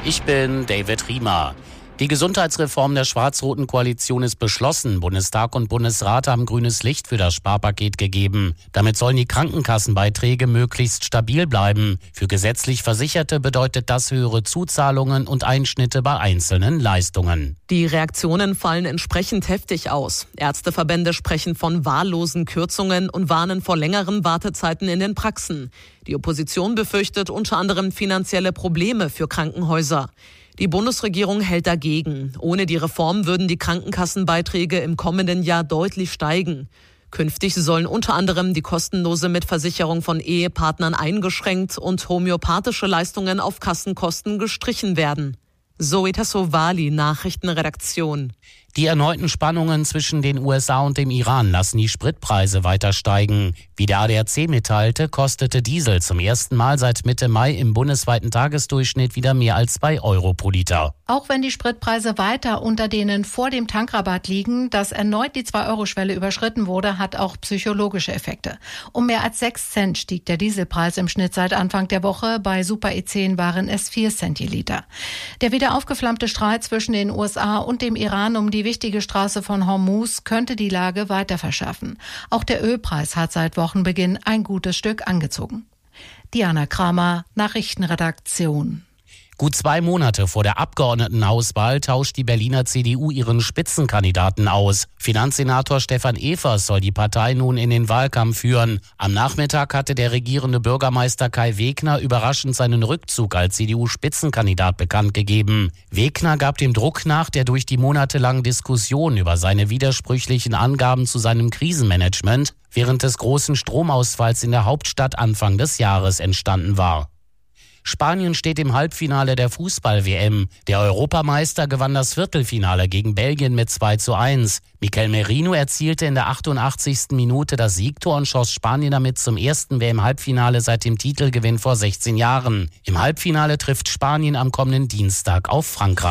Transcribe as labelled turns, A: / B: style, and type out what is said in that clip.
A: Ich bin David Riemer. Die Gesundheitsreform der schwarz-roten Koalition ist beschlossen. Bundestag und Bundesrat haben grünes Licht für das Sparpaket gegeben. Damit sollen die Krankenkassenbeiträge möglichst stabil bleiben. Für gesetzlich Versicherte bedeutet das höhere Zuzahlungen und Einschnitte bei einzelnen Leistungen.
B: Die Reaktionen fallen entsprechend heftig aus. Ärzteverbände sprechen von wahllosen Kürzungen und warnen vor längeren Wartezeiten in den Praxen. Die Opposition befürchtet unter anderem finanzielle Probleme für Krankenhäuser. Die Bundesregierung hält dagegen. Ohne die Reform würden die Krankenkassenbeiträge im kommenden Jahr deutlich steigen. Künftig sollen unter anderem die kostenlose Mitversicherung von Ehepartnern eingeschränkt und homöopathische Leistungen auf Kassenkosten gestrichen werden. Zoe Tassovali, Nachrichtenredaktion.
A: Die erneuten Spannungen zwischen den USA und dem Iran lassen die Spritpreise weiter steigen. Wie der ADAC mitteilte, kostete Diesel zum ersten Mal seit Mitte Mai im bundesweiten Tagesdurchschnitt wieder mehr als 2 Euro pro Liter.
C: Auch wenn die Spritpreise weiter unter denen vor dem Tankrabatt liegen, dass erneut die 2-Euro-Schwelle überschritten wurde, hat auch psychologische Effekte. Um mehr als 6 Cent stieg der Dieselpreis im Schnitt seit Anfang der Woche. Bei Super E10 waren es 4 Cent je Liter. Der wieder aufgeflammte Streit zwischen den USA und dem Iran um die wichtige Straße von Hormuz könnte die Lage weiter verschärfen. Auch der Ölpreis hat seit Wochenbeginn ein gutes Stück angezogen. Diana Kramer, Nachrichtenredaktion.
A: Gut 2 Monate vor der Abgeordnetenhauswahl tauscht die Berliner CDU ihren Spitzenkandidaten aus. Finanzsenator Stefan Evers soll die Partei nun in den Wahlkampf führen. Am Nachmittag hatte der regierende Bürgermeister Kai Wegner überraschend seinen Rückzug als CDU-Spitzenkandidat bekannt gegeben. Wegner gab dem Druck nach, der durch die monatelangen Diskussionen über seine widersprüchlichen Angaben zu seinem Krisenmanagement während des großen Stromausfalls in der Hauptstadt Anfang des Jahres entstanden war. Spanien steht im Halbfinale der Fußball-WM. Der Europameister gewann das Viertelfinale gegen Belgien mit 2:1. Mikel Merino erzielte in der 88. Minute das Siegtor und schoss Spanien damit zum ersten WM-Halbfinale seit dem Titelgewinn vor 16 Jahren. Im Halbfinale trifft Spanien am kommenden Dienstag auf Frankreich.